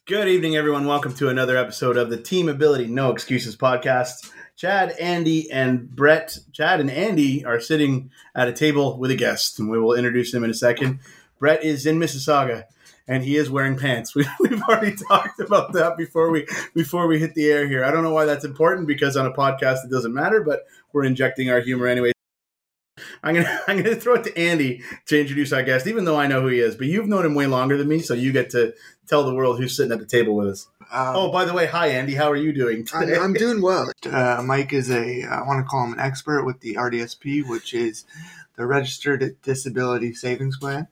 Good evening, everyone. Welcome to another episode of the Team Ability No Excuses podcast. Chad, Andy, and Brett. Chad and Andy are sitting at a table with a guest, and we will introduce him in a second. Brett is in Mississauga, and he is wearing pants. We've already talked about that before we hit the air here. I don't know why that's important, because on a podcast it doesn't matter, but we're injecting our humor anyway. I'm gonna throw it to Andy to introduce our guest, even though I know who he is. But you've known him way longer than me, so you get to tell the world who's sitting at the table with us. By the way, hi Andy, how are you doing today? I'm doing well. Mike is I want to call him an expert with the RDSP, which is the Registered Disability Savings Plan.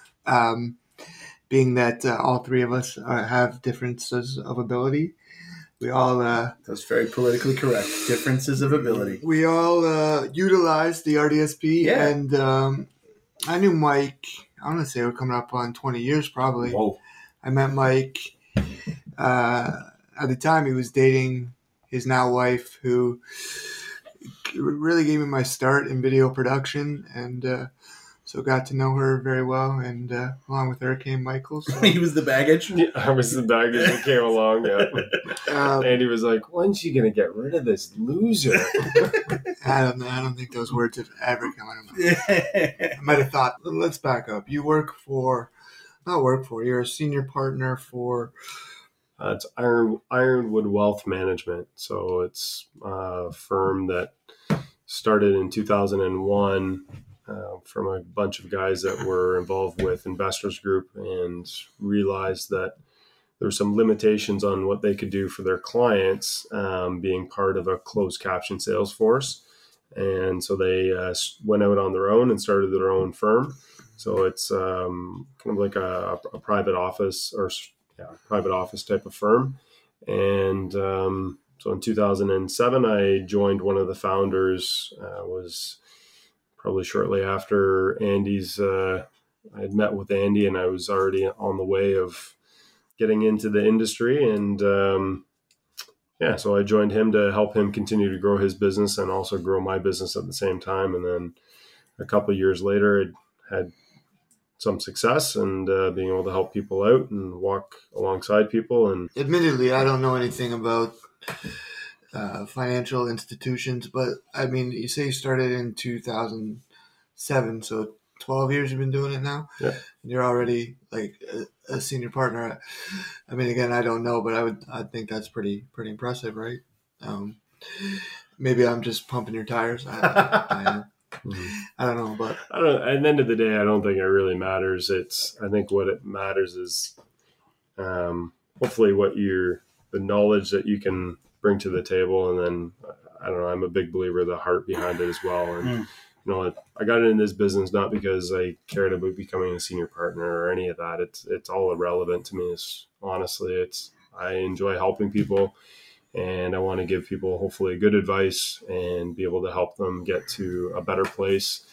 Being that all three of us have differences of ability, we all that's very politically correct. Differences of ability. We all utilize the RDSP, and I knew Mike. I want to say we're coming up on 20 years, probably. Whoa! I met Mike at the time he was dating his now wife, who really gave me my start in video production, and so got to know her very well, and along with her came Michael. So. He was the baggage? Yeah, I was the baggage that came along, yeah. Andy was like, when's she going to get rid of this loser? I don't think those words have ever come out of my mouth. I might have thought, let's back up. You you're a senior partner for... It's Ironwood Wealth Management. So it's a firm that started in 2001 from a bunch of guys that were involved with Investors Group and realized that there were some limitations on what they could do for their clients being part of a closed caption sales force. And so they went out on their own and started their own firm. So it's kind of like a private office private office type of firm. And so in 2007, I joined one of the founders, was probably shortly after Andy's, I had met with Andy and I was already on the way of getting into the industry. And so I joined him to help him continue to grow his business and also grow my business at the same time. And then a couple of years later, it had some success and being able to help people out and walk alongside people. And admittedly, I don't know anything about financial institutions, but I mean, you say you started in 2007, so 12 years you've been doing it now. Yeah, and you're already like a senior partner. I mean, again, I don't know, but I think that's pretty impressive, right? Maybe I'm just pumping your tires. I don't know, but at the end of the day, I don't think it really matters. I think what it matters is hopefully the knowledge that you can bring to the table. And then, I don't know, I'm a big believer of the heart behind it as well. And, I got into this business not because I cared about becoming a senior partner or any of that. It's all irrelevant to me. I enjoy helping people. And I want to give people hopefully good advice and be able to help them get to a better place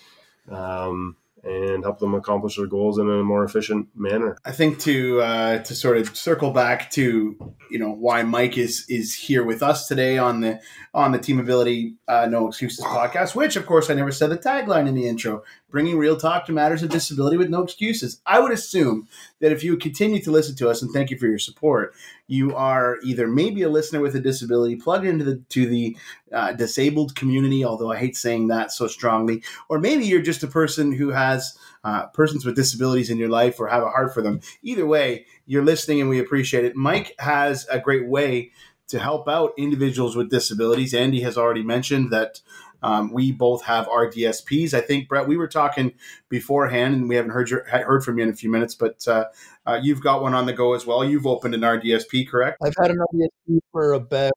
and help them accomplish their goals in a more efficient manner. I think to sort of circle back to why Mike is here with us today on the Team Ability No Excuses podcast, which of course I never said the tagline in the intro: bringing real talk to matters of disability with no excuses. I would assume that if you continue to listen to us, and thank you for your support, you are either maybe a listener with a disability plugged into the disabled community, although I hate saying that so strongly, or maybe you're just a person who has persons with disabilities in your life or have a heart for them. Either way, you're listening and we appreciate it. Mike has a great way to help out individuals with disabilities. Andy has already mentioned that we both have RDSPs. I think, Brett, we were talking beforehand, and we haven't heard from you in a few minutes, but you've got one on the go as well. You've opened an RDSP, correct? I've had an RDSP for about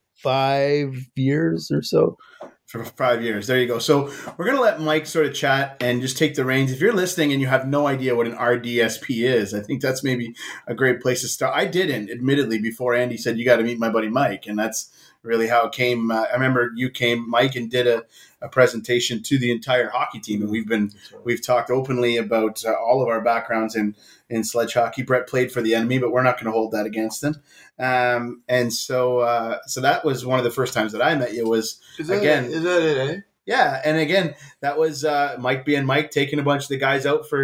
5 years or so. For 5 years. There you go. So we're going to let Mike sort of chat and just take the reins. If you're listening and you have no idea what an RDSP is, I think that's maybe a great place to start. I didn't, admittedly, before Andy said, you got to meet my buddy Mike. And that's really how it came. I remember you came, Mike, and did a presentation to the entire hockey team. And we've talked openly about all of our backgrounds in sledge hockey. Brett played for the enemy, but we're not going to hold that against him. And so that was one of the first times that I met you. Is that it, eh? Yeah, and again, that was Mike being Mike, taking a bunch of the guys out for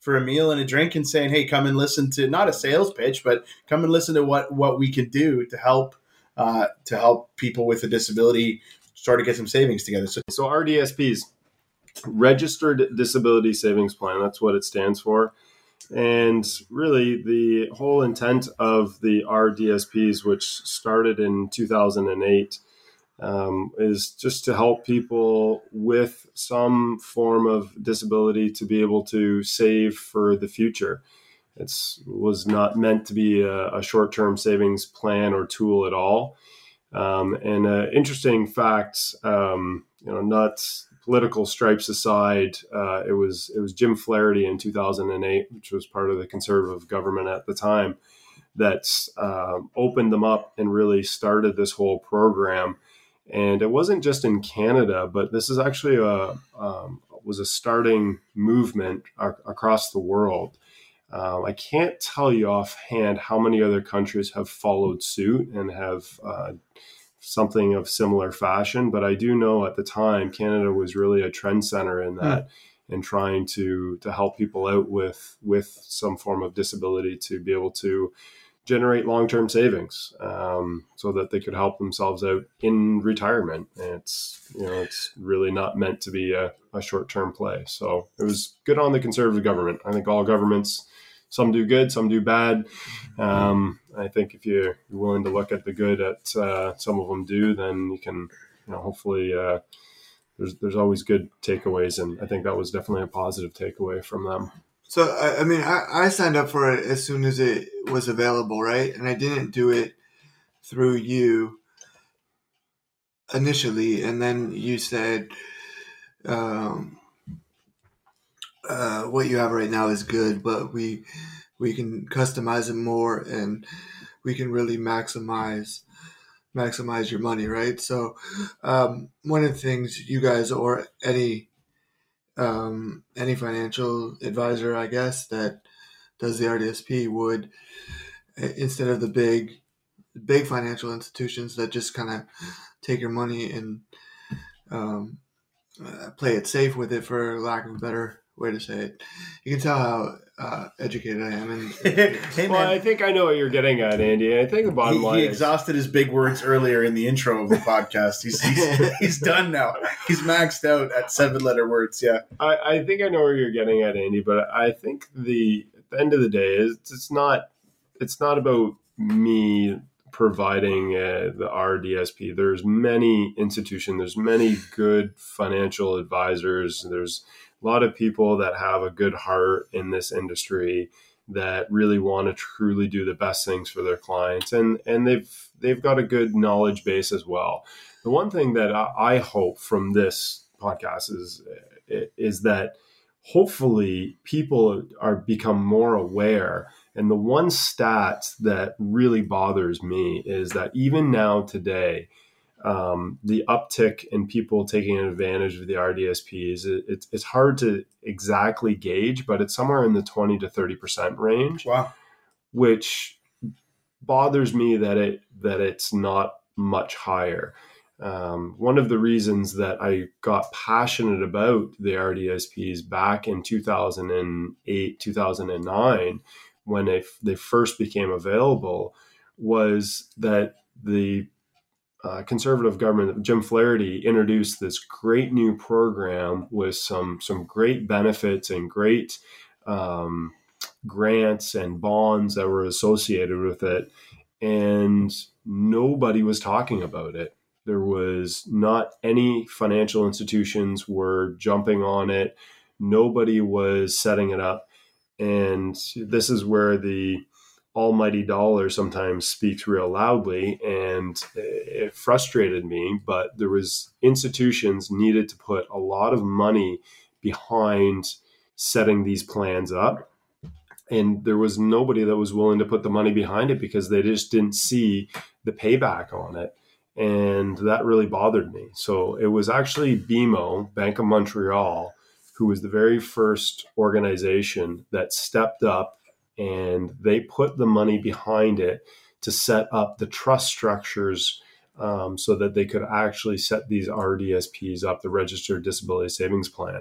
for a meal and a drink and saying, hey, come and listen to, not a sales pitch, but come and listen to what we can do to help people with a disability start to get some savings together. So RDSPs, Registered Disability Savings Plan, that's what it stands for. And really, the whole intent of the RDSPs, which started in 2008, is just to help people with some form of disability to be able to save for the future. It was not meant to be a short-term savings plan or tool at all. And interesting fact, not political stripes aside, it was Jim Flaherty in 2008, which was part of the Conservative government at the time, that opened them up and really started this whole program. And it wasn't just in Canada, but this is actually was a starting movement across the world. I can't tell you offhand how many other countries have followed suit and have something of similar fashion, but I do know at the time Canada was really a trend center in that, and trying to help people out with some form of disability to be able to generate long-term savings, so that they could help themselves out in retirement. And it's really not meant to be a short-term play. So it was good on the Conservative government. I think all governments, some do good, some do bad. I think if you're willing to look at the good at some of them do, then you can, hopefully there's always good takeaways. And I think that was definitely a positive takeaway from them. So, I signed up for it as soon as it was available, right? And I didn't do it through you initially. And then you said, what you have right now is good, but we can customize it more, and we can really maximize your money, right? So one of the things you guys, or any financial advisor, I guess, that does the RDSP would, instead of the big financial institutions that just kind of take your money and play it safe with it, for lack of a better way to say it. You can tell how educated I am. And hey, well, I think I know what you're getting at, Andy. I think the bottom line he exhausted his big words earlier in the intro of the podcast. He's done now. He's maxed out at 7-letter words. Yeah. I think I know where you're getting at, Andy, but I think at the end of the day, it's not about me providing the RDSP. There's many institutions, there's many good financial advisors, there's a lot of people that have a good heart in this industry that really want to truly do the best things for their clients, and they've got a good knowledge base as well. The one thing that I hope from this podcast is that hopefully people become more aware. And the one stat that really bothers me is that even now today, the uptick in people taking advantage of the RDSPs, it's hard to exactly gauge, but it's somewhere in the 20 to 30% range. Wow. Which bothers me that it's not much higher. One of the reasons that I got passionate about the RDSPs back in 2008, 2009, when they first became available, was that the Conservative government, Jim Flaherty, introduced this great new program with some great benefits and great grants and bonds that were associated with it. And nobody was talking about it. There was not any financial institutions were jumping on it. Nobody was setting it up. And this is where the almighty dollar sometimes speaks real loudly, and it frustrated me, but there was institutions needed to put a lot of money behind setting these plans up, and there was nobody that was willing to put the money behind it because they just didn't see the payback on it, and that really bothered me. So it was actually BMO, Bank of Montreal, who was the very first organization that stepped up, and they put the money behind it to set up the trust structures so that they could actually set these RDSPs up, the Registered Disability Savings Plan.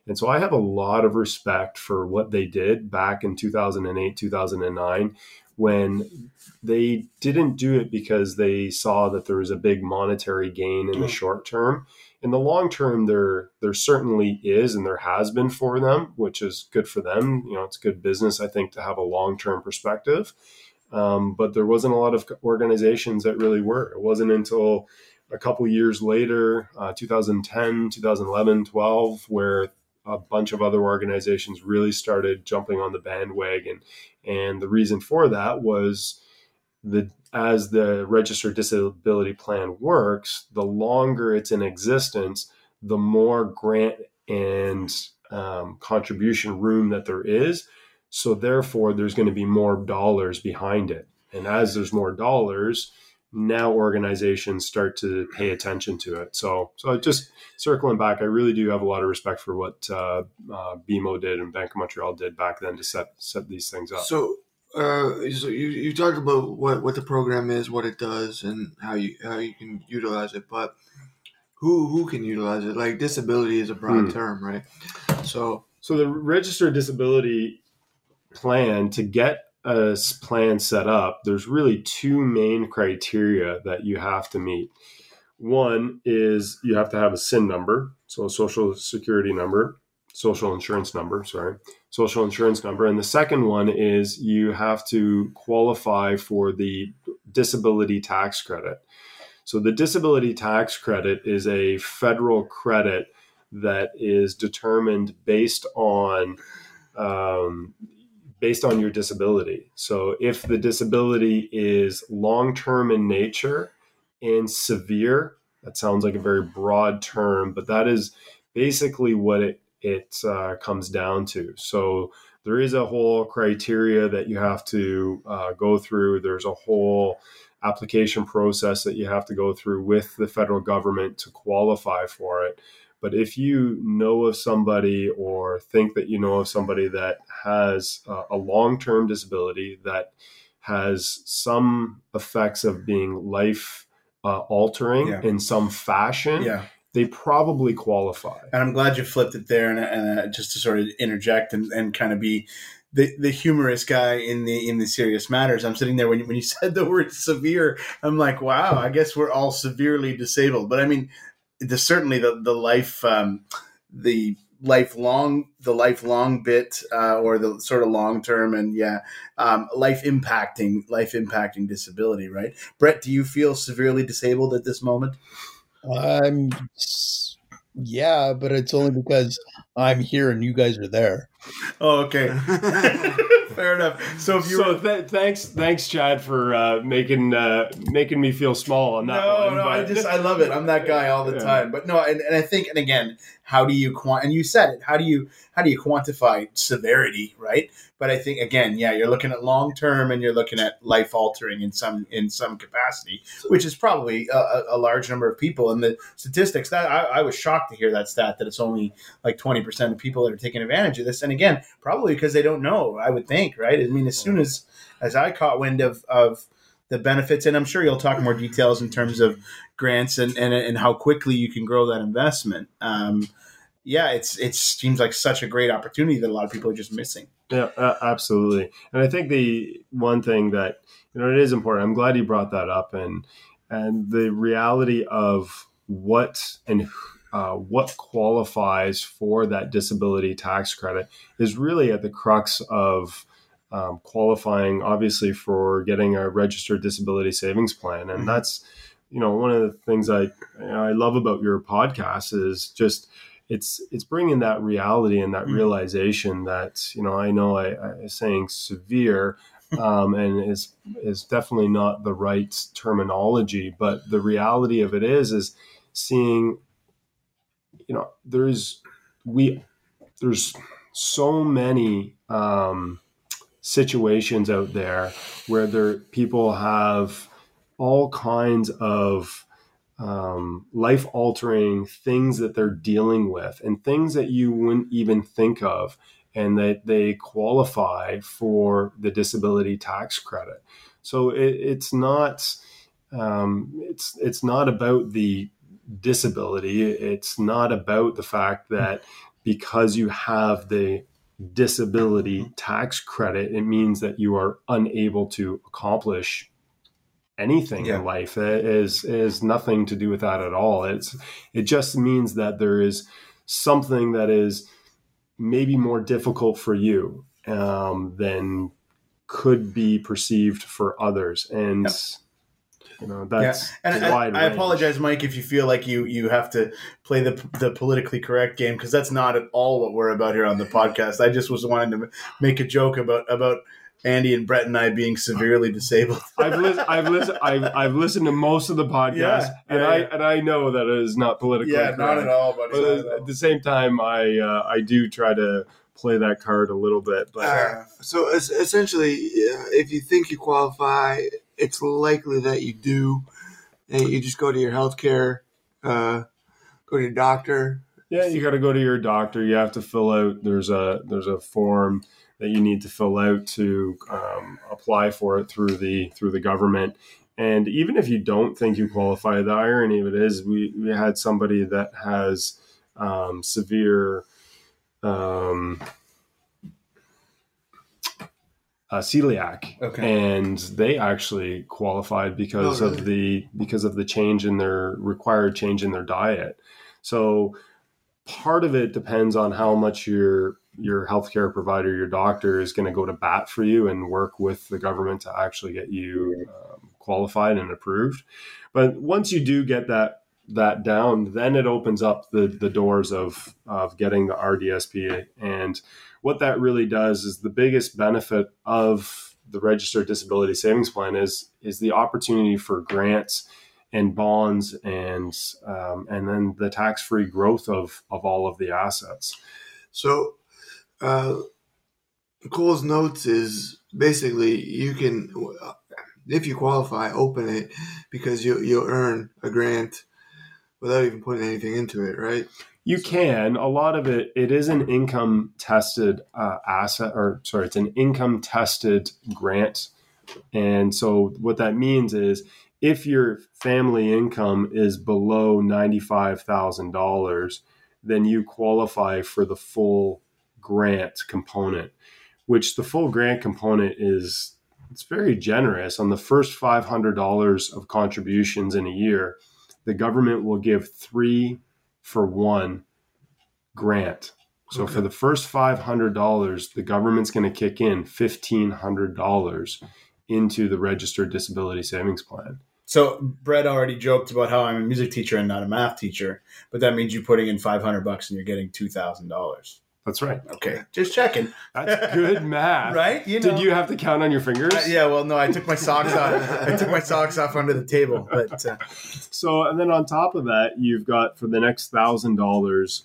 And so I have a lot of respect for what they did back in 2008, 2009, when they didn't do it because they saw that there was a big monetary gain in the short term. In the long term, there certainly is, and there has been for them, which is good for them. It's good business, I think, to have a long-term perspective. But there wasn't a lot of organizations that really were. It wasn't until a couple years later, 2010, 2011, 12, where a bunch of other organizations really started jumping on the bandwagon. And the reason for that was as the registered disability plan works, the longer it's in existence, the more grant and contribution room that there is. So therefore, there's going to be more dollars behind it. And as there's more dollars, now organizations start to pay attention to it. So just circling back, I really do have a lot of respect for what BMO did and Bank of Montreal did back then to set these things up. So you talked about what the program is, what it does, and how you can utilize it. But who can utilize it? Like, disability is a broad term, right? So the registered disability plan, to get a plan set up, there's really two main criteria that you have to meet. One is you have to have a SIN number, so a social insurance number. And the second one is you have to qualify for the disability tax credit. So the disability tax credit is a federal credit that is determined based on your disability. So if the disability is long-term in nature and severe, that sounds like a very broad term, but that is basically what it comes down to. So there is a whole criteria that you have to go through. There's a whole application process that you have to go through with the federal government to qualify for it. But if you know of somebody or think that you know of somebody that has a long-term disability that has some effects of being life altering in some fashion, they probably qualify. And I'm glad you flipped it there, and just to sort of interject and kind of be the humorous guy in the serious matters. I'm sitting there when you said the word severe, I'm like, wow, I guess we're all severely disabled. But I mean, certainly the lifelong bit, or the sort of long term, and life impacting disability, right? Brett, do you feel severely disabled at this moment? But it's only because I'm here and you guys are there. Oh, okay. Fair enough. So if you thanks, Chad, for making me feel small on that one. No, I love it. I'm that guy all the time. But no, and I think, and again, how do you and you said it, how do you quantify severity, right? But I think, again, you're looking at long term and you're looking at life altering in some capacity, which is probably a large number of people. And the statistics, that I was shocked to hear that stat, that it's only like 20% of people that are taking advantage of this. And again, probably because they don't know, I would think, right? I mean, as soon as I caught wind of the benefits, and I'm sure you'll talk more details in terms of grants and how quickly you can grow that investment. It seems like such a great opportunity that a lot of people are just missing. Yeah, absolutely. And I think the one thing that, it is important, I'm glad you brought that up, and the reality of what qualifies for that disability tax credit is really at the crux of qualifying, obviously, for getting a registered disability savings plan. And that's, one of the things I love about your podcast is just, it's bringing that reality and that realization that, I know I saying severe and is definitely not the right terminology, but the reality of it is seeing, there's so many situations out there where people have all kinds of life-altering things that they're dealing with, and things that you wouldn't even think of, and that they qualify for the disability tax credit. So it's not about the disability. It's not about the fact that because you have the disability tax credit, it means that you are unable to accomplish anything in life. It is nothing to do with that at all. It just means that there is something that is maybe more difficult for you than could be perceived for others. And that's and I apologize, Mike, if you feel like you have to play the politically correct game, because that's not at all what we're about here on the podcast. I just was wanting to make a joke about Andy and Brett and I being severely disabled. I've listened to most of the podcast, and I know that it is not politically correct. Not at all, buddy. But at the same time, I do try to play that card a little bit. But so essentially, if you think you qualify, it's likely that you do. And you just go to your healthcare, go to your doctor. Yeah, you got to go to your doctor. You have to fill out. There's a form that you need to fill out to apply for it through the government. And even if you don't think you qualify, the irony of it is we had somebody that has severe celiac, and they actually qualified because of the change in their required change in their diet. So part of it depends on how much your healthcare provider, your doctor, is going to go to bat for you and work with the government to actually get you qualified and approved. But once you do get that down, then it opens up the doors of getting the RDSP. And what that really does is the biggest benefit of the Registered Disability Savings Plan is the opportunity for grants and bonds and then the tax-free growth of all of the assets. So Cole's notes is basically you can, if you qualify, open it because you'll earn a grant without even putting anything into it, right? You can. A lot of it is an income tested it's an income tested grant. And so what that means is if your family income is below $95,000, then you qualify for the full grant component, which the full grant component it's very generous. On the first $500 of contributions in a year, the government will give 3-for-1 grant. So for the first $500, the government's going to kick in $1,500 into the Registered Disability Savings Plan. So Brett already joked about how I'm a music teacher and not a math teacher, but that means you're putting in $500 and you're getting $2,000. That's right. Okay, just checking. That's good math, right? Did you have to count on your fingers? Yeah. Well, no, I took my socks off. I took my socks off under the table. But so, and then on top of that, you've got for the next $1,000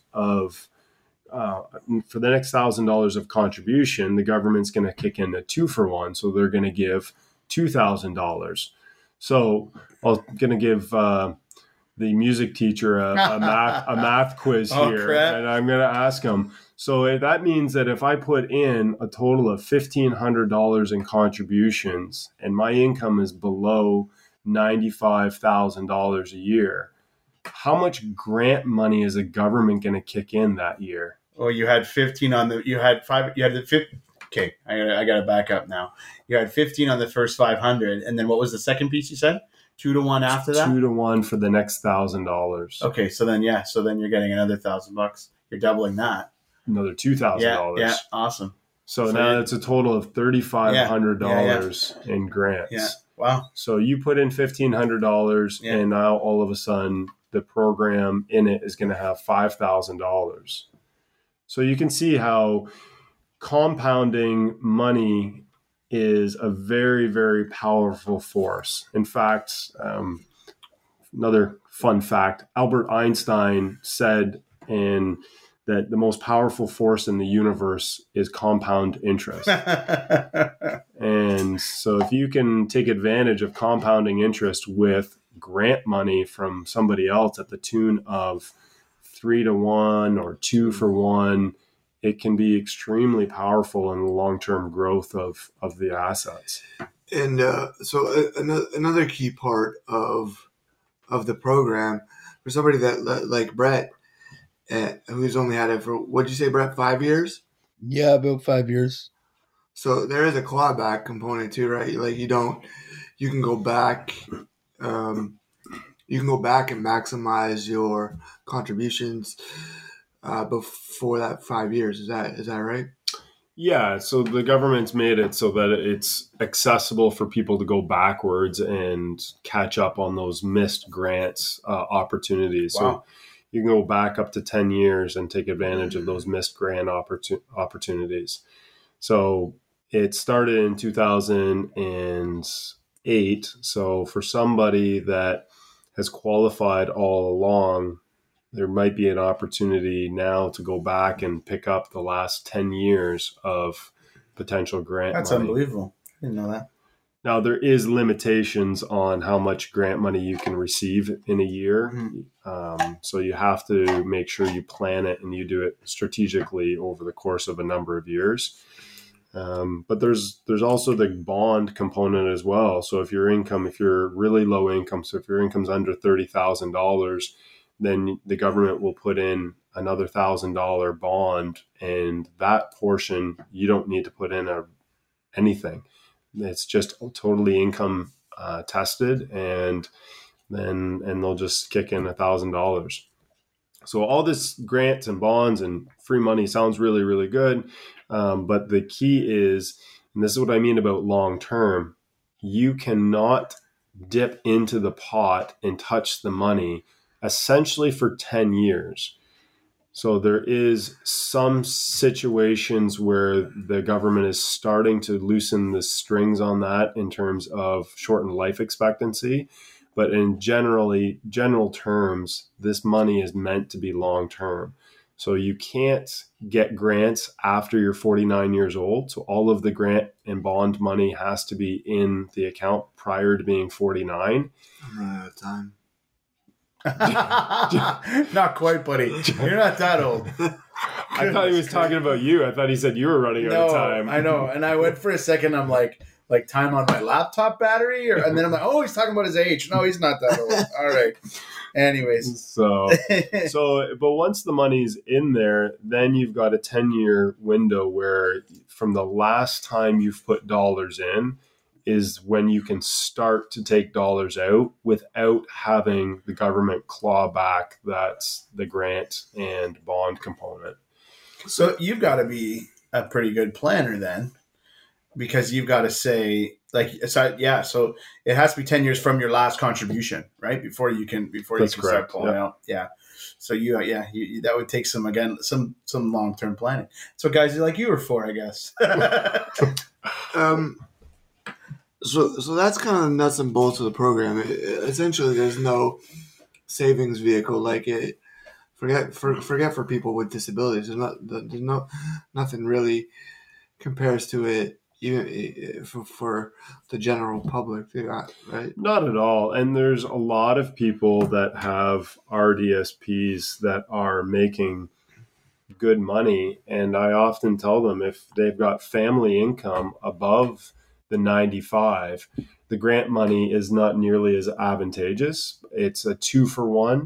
of contribution, the government's going to kick in a 2-for-1, so they're going to give $2,000. So I'm going to give the music teacher a math quiz here, crap. and I'm going to ask him. So that means that if I put in a total of $1,500 in contributions and my income is below $95,000 a year, how much grant money is the government going to kick in that year? Well, you had 15 on the. You had 5. You had the 5. Okay, I got to back up now. You had 15 on the first 500, and then what was the second piece you said? 2-to-1 after that. 2-to-1 for the next $1,000. Okay, so then you're getting another $1,000. You're doubling that. Another $2,000. Yeah, awesome. So now it's a total of $3,500 in grants. Yeah, wow. So you put in $1,500, and now all of a sudden the program in it is going to have $5,000. So you can see how compounding money is a very, very powerful force. In fact, another fun fact, Albert Einstein said that the most powerful force in the universe is compound interest. And so if you can take advantage of compounding interest with grant money from somebody else at the tune of 3-to-1 or 2-for-1, it can be extremely powerful in the long-term growth of the assets. And so another key part of the program for somebody that like Brett, who's only had it for, what'd you say, Brett, 5 years? Yeah, about 5 years. So there is a clawback component too, right? Like you can go back, you can go back and maximize your contributions before that 5 years. Is that right? Yeah, so the government's made it so that it's accessible for people to go backwards and catch up on those missed grants opportunities. Wow. So you can go back up to 10 years and take advantage of those missed grant opportunities. So it started in 2008. So for somebody that has qualified all along, there might be an opportunity now to go back and pick up the last 10 years of potential grant That's money. unbelievable. I didn't know that. Now, there is limitations on how much grant money you can receive in a year. So you have to make sure you plan it and you do it strategically over the course of a number of years. But there's also the bond component as well. So if you're really low income, so if your income's under $30,000, then the government will put in another $1,000 bond, and that portion you don't need to put in anything. It's just totally income tested, and they'll just kick in $1,000. So all this grants and bonds and free money sounds really, really good, but the key is, and this is what I mean about long term, you cannot dip into the pot and touch the money essentially for 10 years. So there is some situations where the government is starting to loosen the strings on that in terms of shortened life expectancy. But in general terms, this money is meant to be long term. So you can't get grants after you're 49 years old. So all of the grant and bond money has to be in the account prior to being 49. I'm running out of time. Not quite, buddy. You're not that old. I thought he was talking about you. I thought he said you were running out of time. I know. And I went for a second. I'm like time on my laptop battery, and then I'm like, oh, he's talking about his age. No, he's not that old. All right. Anyways, so but once the money's in there, then you've got a 10-year window where from the last time you've put dollars in is when you can start to take dollars out without having the government claw back that's the grant and bond component. So you've got to be a pretty good planner then, because you've got to say, so it has to be 10 years from your last contribution, right? Before you can start pulling out. Yeah. So you that would take some long-term planning. So guys like you were for, I guess. So that's kind of the nuts and bolts of the program. Essentially, there's no savings vehicle like it. Forget for people with disabilities. There's nothing really compares to it, even for the general public, right? Not at all. And there's a lot of people that have RDSPs that are making good money, and I often tell them if they've got family income above the 95, the grant money is not nearly as advantageous. It's a 2-for-1.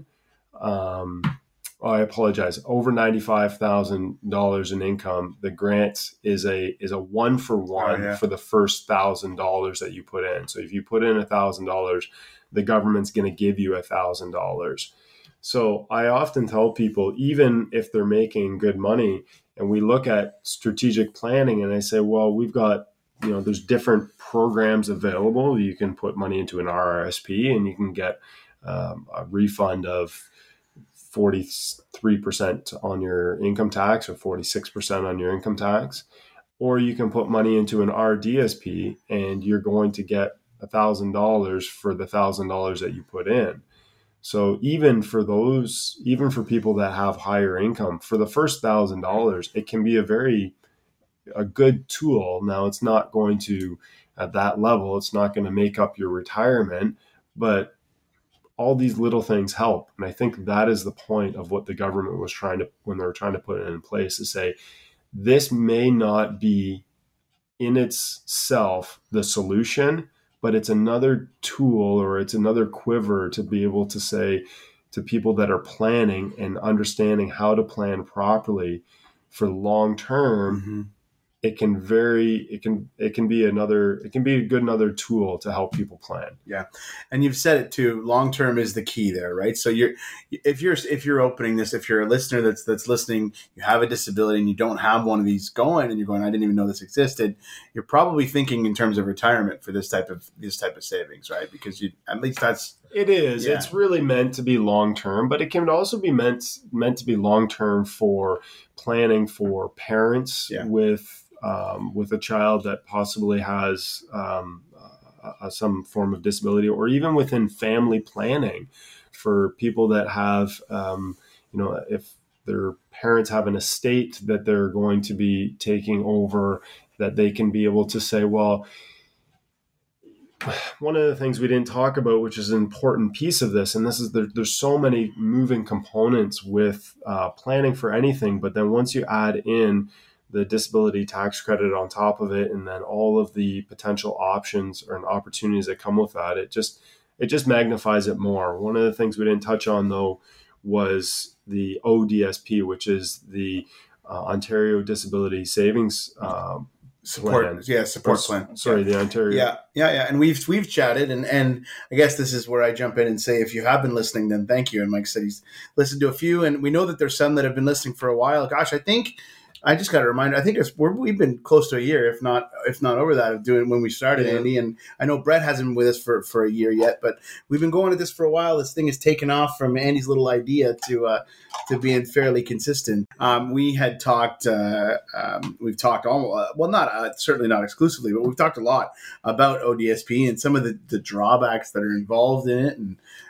I apologize. Over $95,000 in income, the grant is a 1-for-1 for the first $1,000 that you put in. So if you put in $1,000, the government's going to give you $1,000. So I often tell people, even if they're making good money, and we look at strategic planning, and I say, well, we've got, there's different programs available. You can put money into an RRSP and you can get a refund of 43% on your income tax or 46% on your income tax. Or you can put money into an RDSP and you're going to get $1,000 for the $1,000 that you put in. So even for people that have higher income, for the first $1,000, it can be a good tool. Now, it's not going to, at that level, it's not going to make up your retirement, but all these little things help. And I think that is the point of what the government was when they were trying to put it in place, to say, this may not be in itself the solution, but it's another tool or it's another quiver to be able to say, to people that are planning and understanding how to plan properly for long term, Mm-hmm. it can be a good another tool to help people plan. Yeah. And you've said it too, long term is the key there, right? So if you're opening this, if you're a listener that's listening, you have a disability and you don't have one of these going and you're going, I didn't even know this existed, you're probably thinking in terms of retirement for this type of savings, right? Because at least that's it is. Yeah. It's really meant to be long term, but it can also be meant to be long term for planning for parents with a child that possibly has some form of disability, or even within family planning for people that have, if their parents have an estate that they're going to be taking over, that they can be able to say, well, one of the things we didn't talk about, which is an important piece of this, and this is there's so many moving components with planning for anything, but then once you add in the disability tax credit on top of it, and then all of the potential options or opportunities that come with that, it just magnifies it more. One of the things we didn't touch on, though, was the ODSP, which is the Ontario Disability Savings support plan. Sorry, the Ontario. Yeah. And we've chatted, and I guess this is where I jump in and say, if you have been listening, then thank you. And Mike said he's listened to a few, and we know that there's some that have been listening for a while. Gosh, I think I just got a reminder. I think we've been close to a year, if not over that, of doing when we started, Andy. And I know Brett hasn't been with us for a year yet, but we've been going at this for a while. This thing has taken off from Andy's little idea to being fairly consistent. We had talked. We've talked certainly not exclusively, but we've talked a lot about ODSP and some of the drawbacks that are involved in it,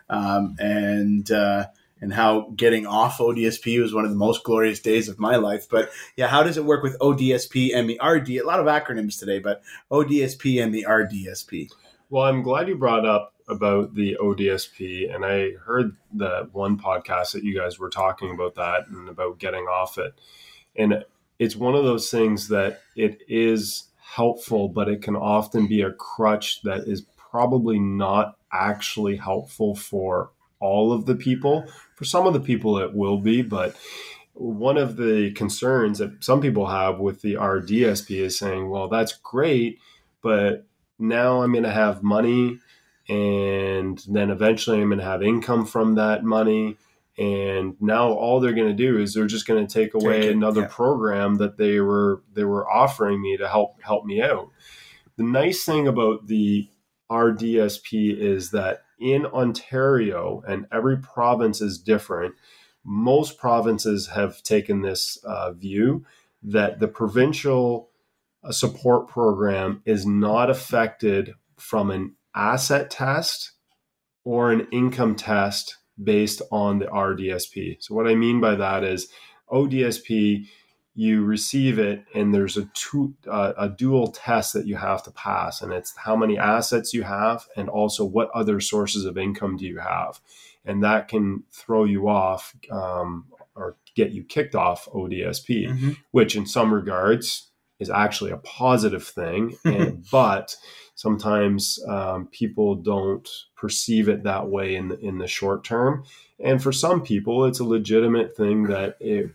and how getting off ODSP was one of the most glorious days of my life. But yeah, how does it work with ODSP and the RD? A lot of acronyms today, but ODSP and the RDSP. Well, I'm glad you brought up about the ODSP, and I heard the one podcast that you guys were talking about that and about getting off it. And it's one of those things that it is helpful, but it can often be a crutch that is probably not actually helpful for all of the people. For some of the people it will be, but one of the concerns that some people have with the RDSP is saying, well, that's great, but now I'm going to have money, and then eventually I'm going to have income from that money, and now all they're going to do is they're just going to take away another program that they were offering me to help me out. The nice thing about the RDSP is that in Ontario, and every province is different, most provinces have taken this view that the provincial support program is not affected from an asset test or an income test based on the RDSP. So what I mean by that is ODSP, you receive it, and there's a dual test that you have to pass, and it's how many assets you have and also what other sources of income do you have. And that can throw you off or get you kicked off ODSP, which in some regards is actually a positive thing, but sometimes people don't perceive it that way in the short term. And for some people, it's a legitimate thing that it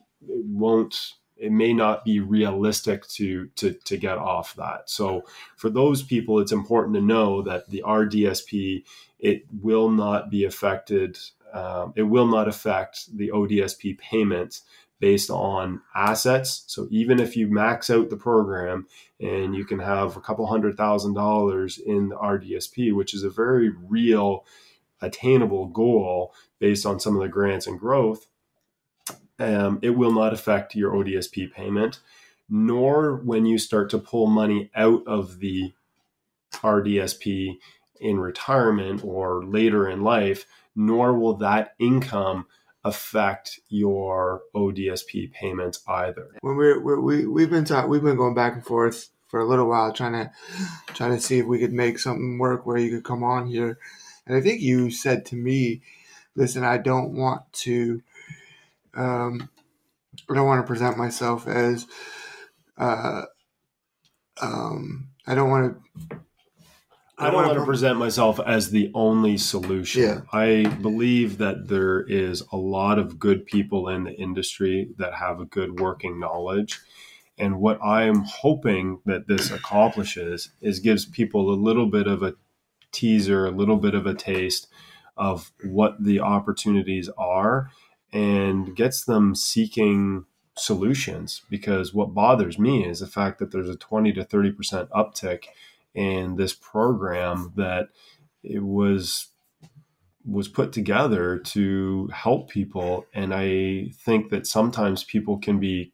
may not be realistic to get off that. So for those people, it's important to know that the RDSP, it will not be affected. It will not affect the ODSP payment based on assets. So even if you max out the program and you can have a couple $100,000 in the RDSP, which is a very real attainable goal based on some of the grants and growth, it will not affect your ODSP payment, nor when you start to pull money out of the RDSP in retirement or later in life, nor will that income affect your ODSP payments either. When we've been going back and forth for a little while, trying to see if we could make something work where you could come on here, and I think you said to me, "Listen, I don't want to." I don't want to present myself as, I don't want to I don't want to present myself as the only solution. Yeah. I believe that there is a lot of good people in the industry that have a good working knowledge. And what I'm hoping that this accomplishes is gives people a little bit of a teaser, a little bit of a taste of what the opportunities are and gets them seeking solutions. Because what bothers me is the fact that there's a 20 to 30% uptick in this program that it was put together to help people. And I think that sometimes people can be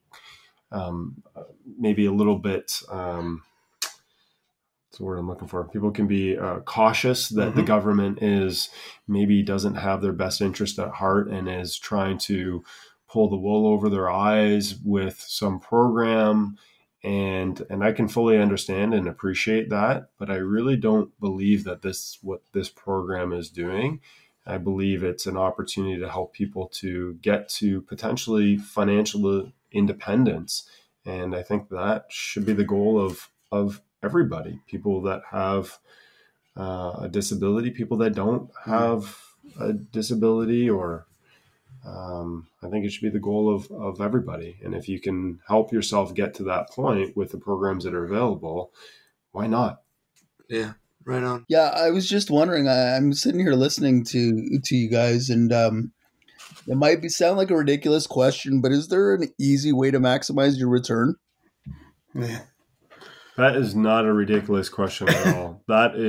maybe a little bit, that's the word I'm looking for. People can be cautious that the government doesn't have their best interest at heart and is trying to pull the wool over their eyes with some program. And I can fully understand and appreciate that, but I really don't believe that what this program is doing. I believe it's an opportunity to help people to get to potentially financial independence. And I think that should be the goal of everybody, people that have a disability, people that don't have a disability, or I think it should be the goal of everybody. And if you can help yourself get to that point with the programs that are available, why not? Yeah, right on. Yeah, I was just wondering. I'm sitting here listening to you guys, and it might sound like a ridiculous question, but is there an easy way to maximize your return? Yeah. That is not a ridiculous question at all.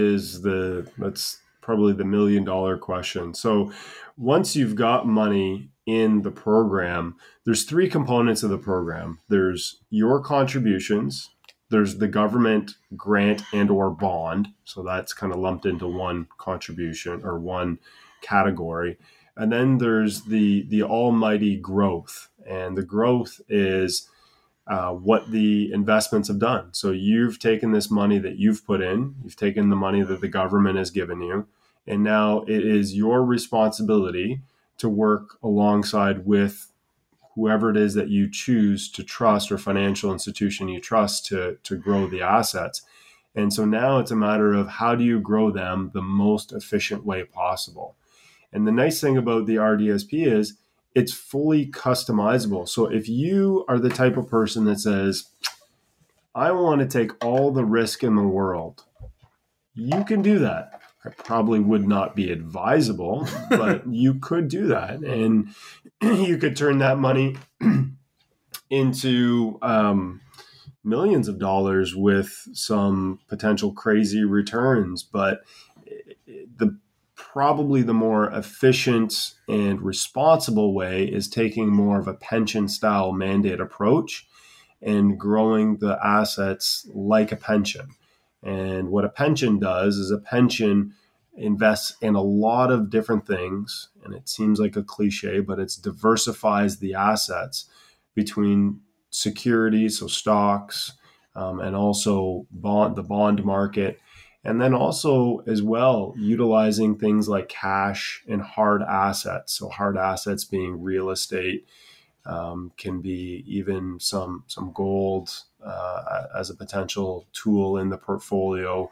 That's probably the $1 million question. So once you've got money in the program, there's 3 components of the program. There's your contributions, there's the government grant and or bond. So that's kind of lumped into one contribution or one category. And then there's the almighty growth. And the growth is what the investments have done. So you've taken this money that you've put in, you've taken the money that the government has given you, and now it is your responsibility to work alongside with whoever it is that you choose to trust or financial institution you trust to grow the assets. And so now it's a matter of how do you grow them the most efficient way possible. And the nice thing about the RDSP is it's fully customizable. So if you are the type of person that says, I want to take all the risk in the world, you can do that. It probably would not be advisable, but you could do that. And you could turn that money into millions of dollars with some potential crazy returns. But probably the more efficient and responsible way is taking more of a pension style mandate approach and growing the assets like a pension. And what a pension does is a pension invests in a lot of different things. And it seems like a cliche, but it diversifies the assets between securities, so stocks, and also the bond market. And then also as well, utilizing things like cash and hard assets. So hard assets being real estate, can be even some gold as a potential tool in the portfolio,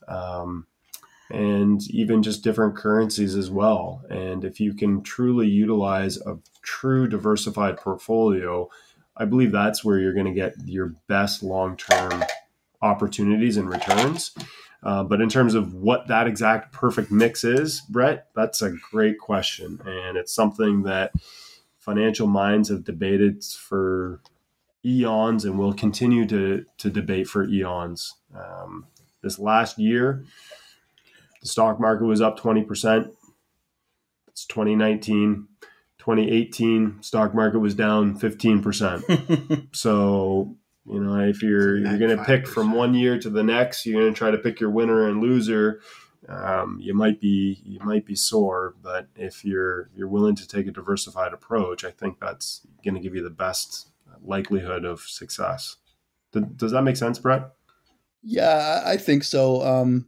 and even just different currencies as well. And if you can truly utilize a true diversified portfolio, I believe that's where you're going to get your best long-term opportunities and returns. But in terms of what that exact perfect mix is, Brett, that's a great question. And it's something that financial minds have debated for eons and will continue to debate for eons. This last year, the stock market was up 20%. It's 2019. 2018, stock market was down 15%. So, if you're going to pick from one year to the next, you're going to try to pick your winner and loser. You might be sore, but if you're willing to take a diversified approach, I think that's going to give you the best likelihood of success. Does that make sense, Brett? Yeah, I think so.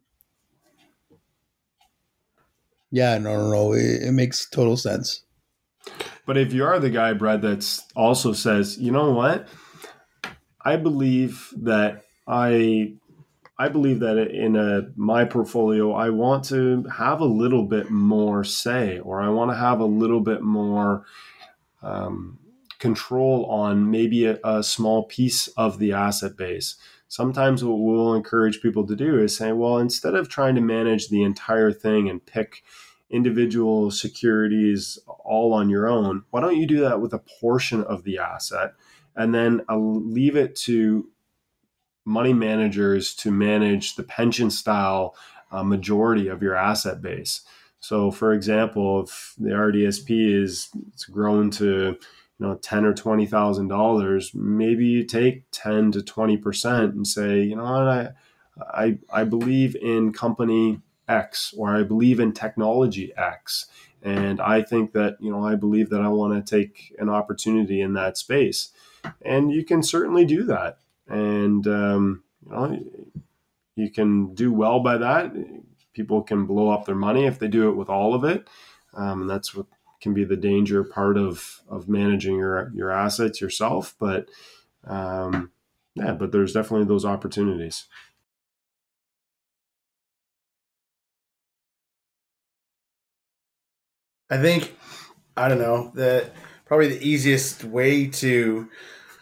Yeah, no. It makes total sense. But if you are the guy, Brett, that also says, you know what? I believe that I I believe that in my portfolio, I want to have a little bit more say, or I want to have a little bit more control on maybe a small piece of the asset base. Sometimes what we'll encourage people to do is say, well, instead of trying to manage the entire thing and pick individual securities all on your own, why don't you do that with a portion of the asset and then leave it to money managers to manage the pension style majority of your asset base. So for example, if the RDSP it's grown to $10,000 or $20,000, maybe you take 10 to 20% and say, you know what, I believe in company X, or I believe in technology X. And I think that, I believe that I want to take an opportunity in that space. And you can certainly do that. And, you can do well by that. People can blow up their money if they do it with all of it. And that's what can be the danger part of managing your assets yourself. But, but there's definitely those opportunities. I think, I don't know, that probably the easiest way to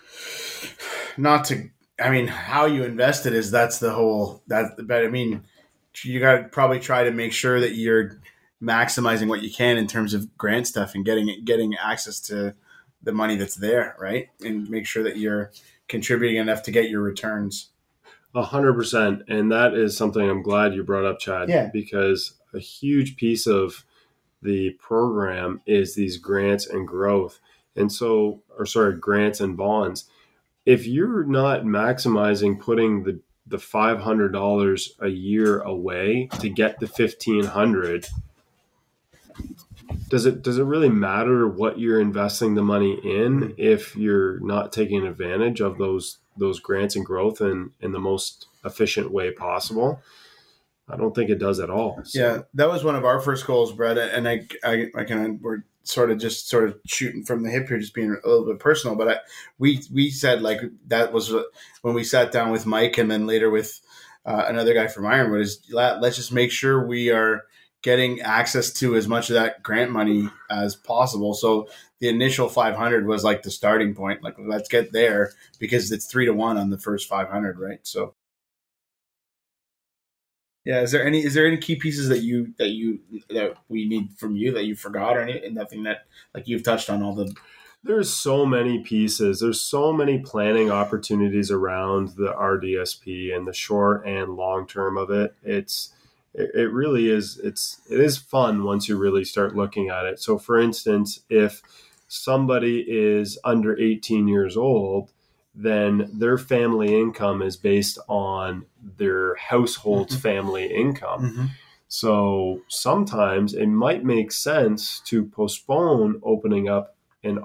how you invest it is but I mean, you got to probably try to make sure that you're maximizing what you can in terms of grant stuff and getting access to the money that's there, right? And make sure that you're contributing enough to get your returns. 100%. And that is something I'm glad you brought up, Chad, because a huge piece of the program is these grants and growth. And so, grants and bonds. If you're not maximizing putting the $500 a year away to get the $1,500, does it really matter what you're investing the money in if you're not taking advantage of those grants and growth in the most efficient way possible? I don't think it does at all. So. Yeah, that was one of our first goals, Brett. And we're sort of shooting from the hip here, just being a little bit personal. But we said, like, that was when we sat down with Mike and then later with another guy from Ironwood, is let's just make sure we are getting access to as much of that grant money as possible. So the initial 500 was like the starting point. Like, let's get there because it's 3-1 on the first 500, right? So. Yeah, is there any key pieces that we need from you that you forgot, or nothing that, like, you've touched on all the? There's so many pieces. There's so many planning opportunities around the RDSP and the short and long term of it. It really is. It is fun once you really start looking at it. So, for instance, if somebody is under 18 years old, then their family income is based on their household's family income. Mm-hmm. So sometimes it might make sense to postpone opening up an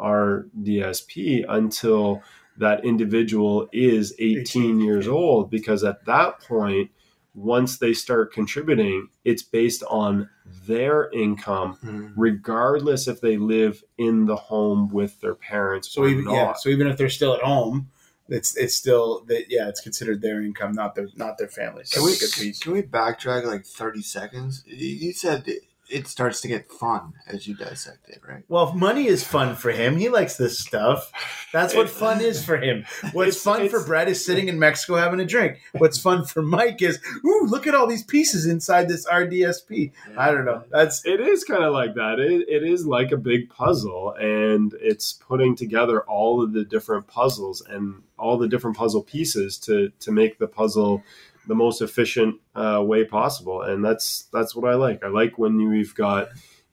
RDSP until that individual is 18 years old, because at that point, once they start contributing, it's based on their income, regardless if they live in the home with their parents or not. Yeah, so even if they're still at home, it's still it's considered their income, not their family. So can we backtrack like 30 seconds? You said it starts to get fun as you dissect it, right? Well, money is fun for him. He likes this stuff. That's what fun is for him. What's fun for Brett is sitting in Mexico having a drink. What's fun for Mike is, ooh, look at all these pieces inside this RDSP. Yeah. I don't know. It is kind of like that. It is like a big puzzle, and it's putting together all of the different puzzles and all the different puzzle pieces to make the puzzle the most efficient way possible. And that's what I like. I like when you've got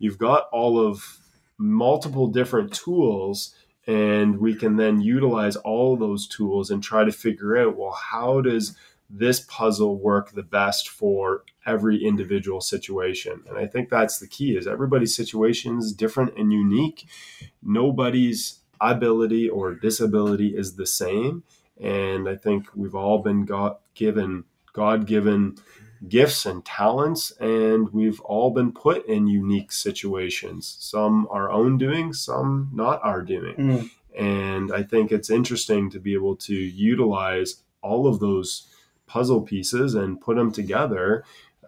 all of multiple different tools, and we can then utilize all of those tools and try to figure out, well, how does this puzzle work the best for every individual situation? And I think that's the key, is everybody's situation is different and unique. Nobody's ability or disability is the same. And I think we've all been God-given gifts and talents, and we've all been put in unique situations. Some our own doing, some not our doing. And I think it's interesting to be able to utilize all of those puzzle pieces and put them together,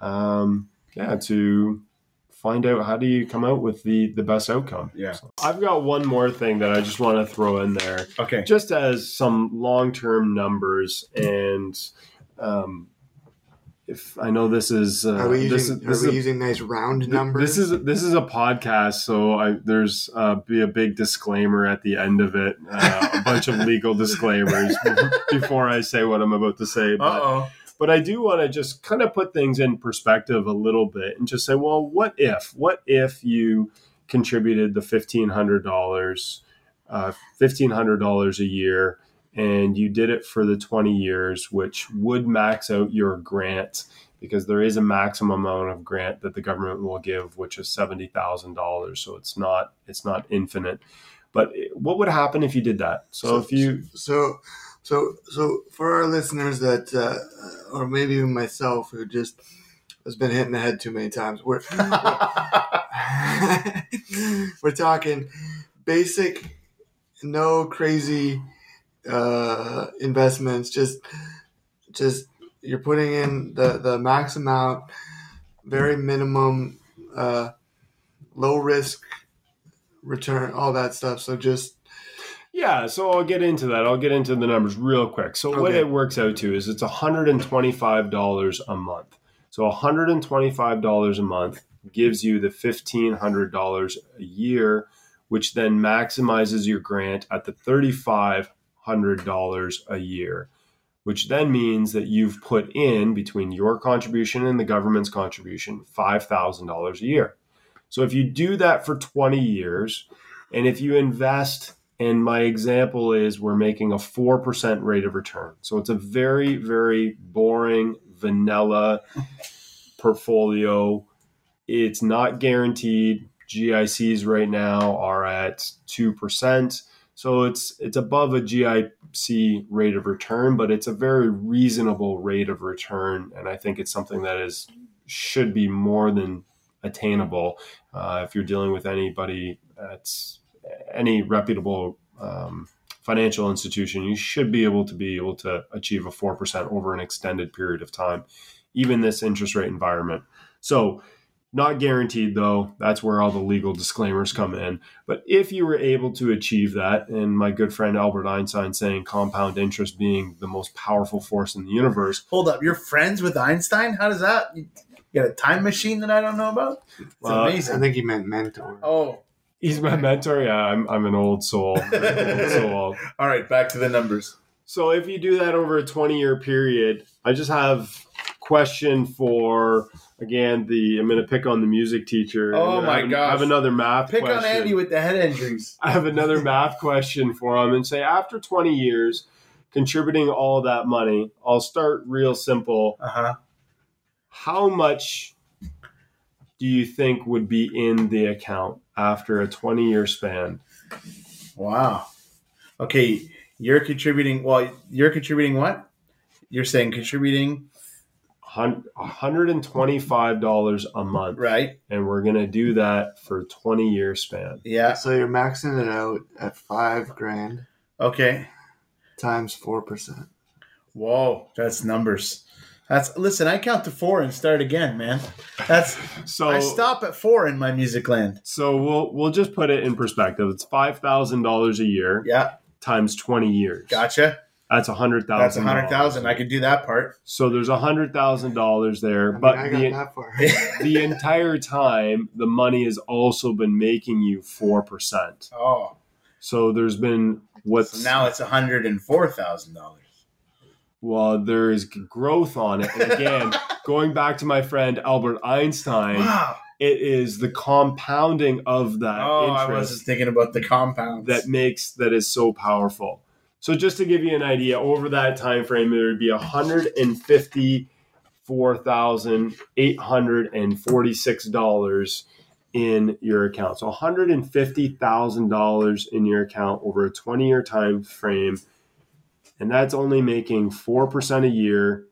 to find out how do you come out with the best outcome. Yeah. So I've got one more thing that I just want to throw in there, Okay. just as some long-term numbers. And if I know this is, Are we using nice round numbers? This is a podcast, so there's be a big disclaimer at the end of it, a bunch of legal disclaimers before I say what I'm about to say. But I do want to just kind of put things in perspective a little bit and just say, well, what if you contributed the $1,500 a year, and you did it for the 20 years, which would max out your grant, because there is a maximum amount of grant that the government will give, which is $70,000. So it's not infinite. But what would happen if you did that? So for our listeners that, or maybe even myself, who just has been hit in the head too many times, we're talking basic, no crazy investments. Just you're putting in the max amount, very minimum, low risk return, all that stuff. So just. Yeah, so I'll get into that. I'll get into the numbers real quick. So what it works out to is it's $125 a month. So $125 a month gives you the $1,500 a year, which then maximizes your grant at the $3,500 a year, which then means that you've put in, between your contribution and the government's contribution, $5,000 a year. So if you do that for 20 years, and if you invest, and my example is we're making a 4% rate of return. So it's a very, very boring, vanilla portfolio. It's not guaranteed. GICs right now are at 2%. So it's above a GIC rate of return, but it's a very reasonable rate of return. And I think it's something that should be more than attainable. If you're dealing with anybody that's any reputable financial institution, you should be able to achieve a 4% over an extended period of time, even this interest rate environment. So not guaranteed, though. That's where all the legal disclaimers come in. But if you were able to achieve that, and my good friend Albert Einstein saying compound interest being the most powerful force in the universe. Hold up, you're friends with Einstein? How does that? You got a time machine that I don't know about? It's amazing. I think he meant mentor. Oh. He's my mentor. Yeah, I'm an old soul. All right, back to the numbers. So if you do that over a 20-year period, I just have question for, again, I'm going to pick on the music teacher. Oh my gosh. I have another math question. Pick on Andy with the head injuries. I have another math question for him, and say after 20 years contributing all that money, I'll start real simple. How much do you think would be in the account after a 20-year span? Wow. Okay, you're contributing what? You're saying contributing $125 a month. Right. And we're going to do that for a 20-year span. Yeah. So you're maxing it out at $5,000. Okay. Times 4%. Whoa, that's numbers. Listen, I count to 4 and start again, man. I stop at 4 in my music land. So we'll just put it in perspective. It's $5,000 a year. Yeah. Times 20 years. Gotcha. That's $100,000. That's $100,000. I could do that part. So there's $100,000 there, I got that far. The entire time, the money has also been making you 4%. Oh. So there's been So now it's $104,000. Well, there is growth on it. And again, going back to my friend Albert Einstein, wow. It is the compounding of that interest. I was just thinking about the compounds. That is so powerful. So just to give you an idea, over that time frame, there would be $154,846 in your account. So $150,000 in your account over a 20-year time frame. And that's only making 4% a year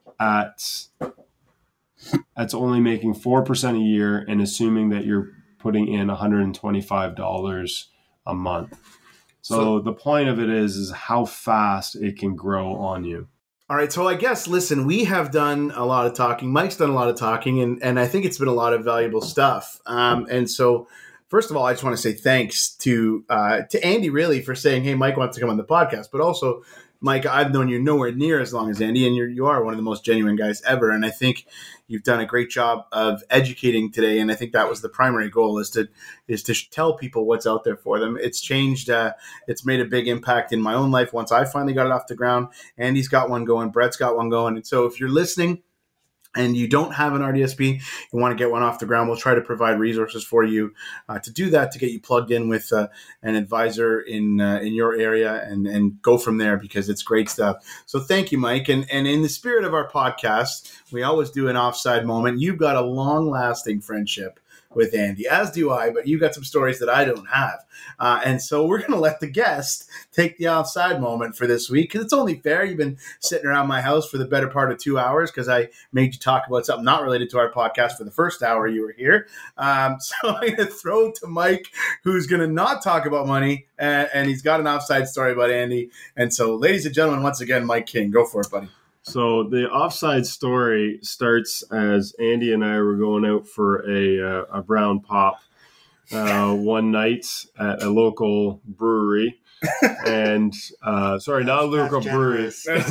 that's only making 4% a year, and assuming that you're putting in $125 a month. So the point of it is how fast it can grow on you. All right, so I guess, listen, we have done a lot of talking. Mike's done a lot of talking, and I think it's been a lot of valuable stuff. And so, first of all, I just want to say thanks to Andy, really, for saying, hey, Mike wants to come on the podcast. But also, Mike, I've known you nowhere near as long as Andy, and you are one of the most genuine guys ever. And I think you've done a great job of educating today, and I think that was the primary goal, is to tell people what's out there for them. It's changed. It's made a big impact in my own life once I finally got it off the ground. Andy's got one going. Brett's got one going. And so if you're listening and you don't have an RDSP, you want to get one off the ground, we'll try to provide resources for you to do that, to get you plugged in with an advisor in your area and go from there, because it's great stuff. So thank you, Mike. And in the spirit of our podcast, we always do an offside moment. You've got a long-lasting friendship with Andy, as do I, but you got some stories that I don't have. And so we're going to let the guest take the offside moment for this week, because it's only fair. You've been sitting around my house for the better part of 2 hours because I made you talk about something not related to our podcast for the first hour you were here. So I'm going to throw to Mike, who's going to not talk about money, and he's got an offside story about Andy. And so, ladies and gentlemen, once again, Mike King, go for it, buddy. So the offside story starts as Andy and I were going out for a brown pop one night at a local brewery. And sorry, not a local brewery.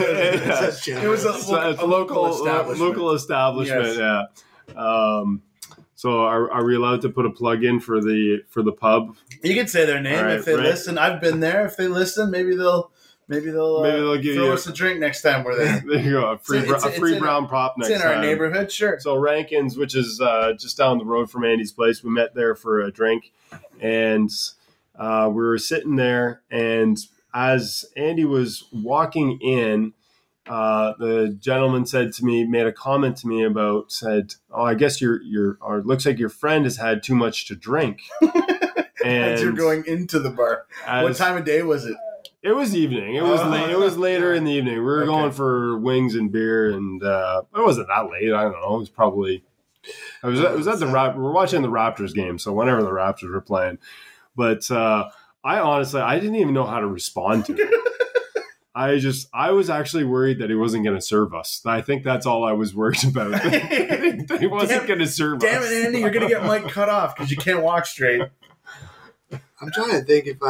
It was a local establishment. Local establishment, yes. Yeah. So are we allowed to put a plug in for the pub? You can say their name if they listen. I've been there. If they listen, maybe they'll give throw us a drink next time we're there. There you go, a free brown pop next time. It's in our neighborhood, sure. So Rankins, which is just down the road from Andy's place, we met there for a drink, and we were sitting there, and as Andy was walking in, the gentleman made a comment to me said, "Oh, I guess or it looks like your friend has had too much to drink." And as you're going into the bar, what time of day was it? It was evening. It was late. It was later in the evening. We were going for wings and beer, and it wasn't that late. I don't know. It was probably. It was at the we were watching the Raptors game, so whenever the Raptors were playing. But I honestly didn't even know how to respond to it. I was actually worried that he wasn't going to serve us. I think that's all I was worried about. That he wasn't going to serve us. Damn it, Andy! You're going to get Mike cut off because you can't walk straight. I'm trying to think if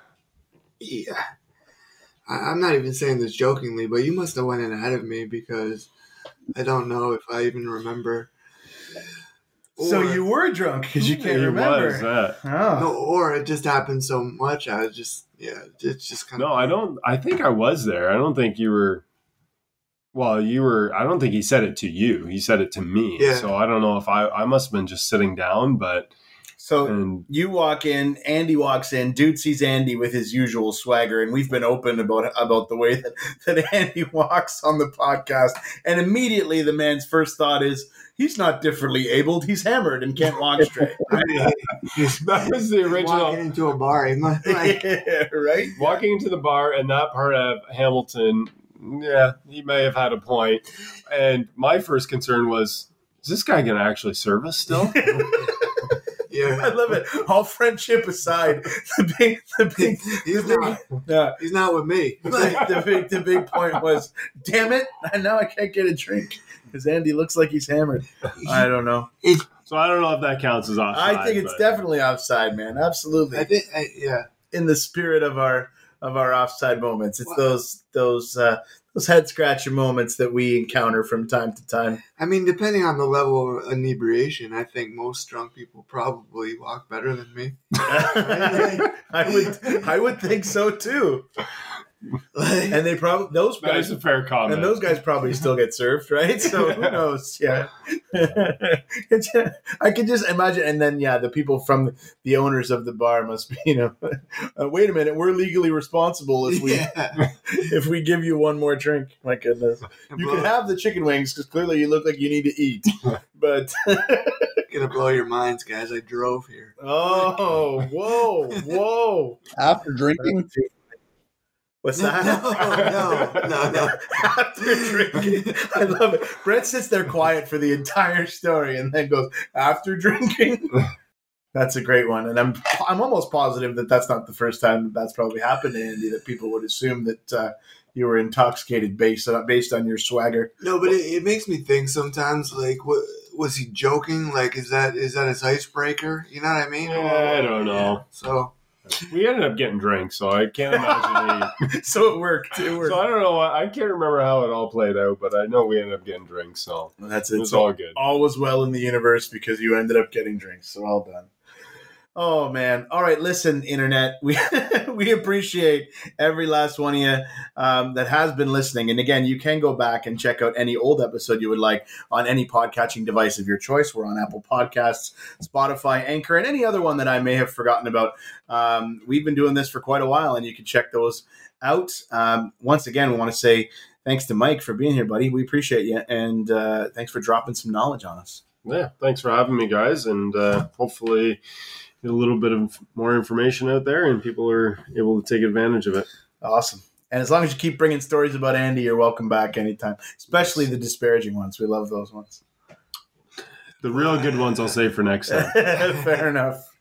I'm not even saying this jokingly, but you must have went in ahead of me, because I don't know if I even remember. So you were drunk because you can't remember. Was that? Oh. No, or it just happened so much. I was just, it's just kind of. No, I think I was there. I don't think you were. Well, you were. I don't think he said it to you. He said it to me. Yeah. So I don't know if I must have been just sitting down, but. So you walk in, Andy walks in, dude sees Andy with his usual swagger, and we've been open about the way that Andy walks on the podcast, and immediately the man's first thought is, he's not differently abled, he's hammered and can't walk straight. That was the original. Walking into a bar, yeah, right? Walking into the bar, and that part of Hamilton, yeah, he may have had a point. And my first concern was, is this guy going to actually serve us still? Yeah, I love it. All friendship aside, he's not with me. The big point was, damn it! Now I can't get a drink because Andy looks like he's hammered. I don't know. So I don't know if that counts as offside. I think it's definitely offside, man. Absolutely. I think, in the spirit of our offside moments, it's those head scratcher moments that we encounter from time to time. I mean, depending on the level of inebriation, I think most drunk people probably walk better than me. I would think so too. And they probably those guys. That is a fair comment. And those guys probably still get served, right? So who knows? Yeah, I can just imagine. And then the people from the owners of the bar must be, wait a minute, we're legally responsible if we give you one more drink. My goodness, you can have the chicken wings because clearly you look like you need to eat, but. Gonna blow your minds, guys. I drove here. Oh, whoa! After drinking. What's that? No. After drinking. I love it. Brett sits there quiet for the entire story and then goes, after drinking? That's a great one. And I'm almost positive that that's not the first time that's probably happened to Andy, that people would assume that you were intoxicated based on your swagger. No, but it makes me think sometimes. Like, what was he joking? Like, is that his icebreaker? You know what I mean? Yeah, I don't know. So we ended up getting drinks, so I can't imagine. So it worked. So I don't know. I can't remember how it all played out, but I know we ended up getting drinks, so That's it it. was So all good. all was well in the universe because you ended up getting drinks. So well done. Oh man! All right, listen, internet. We we appreciate every last one of you that has been listening. And again, you can go back and check out any old episode you would like on any podcatching device of your choice. We're on Apple Podcasts, Spotify, Anchor, and any other one that I may have forgotten about. We've been doing this for quite a while, and you can check those out. Once again, we want to say thanks to Mike for being here, buddy. We appreciate you, and thanks for dropping some knowledge on us. Yeah, thanks for having me, guys, and hopefully get a little bit of more information out there and people are able to take advantage of it. Awesome. And as long as you keep bringing stories about Andy, you're welcome back anytime, especially the disparaging ones. We love those ones. The real good ones I'll save for next time. Fair enough.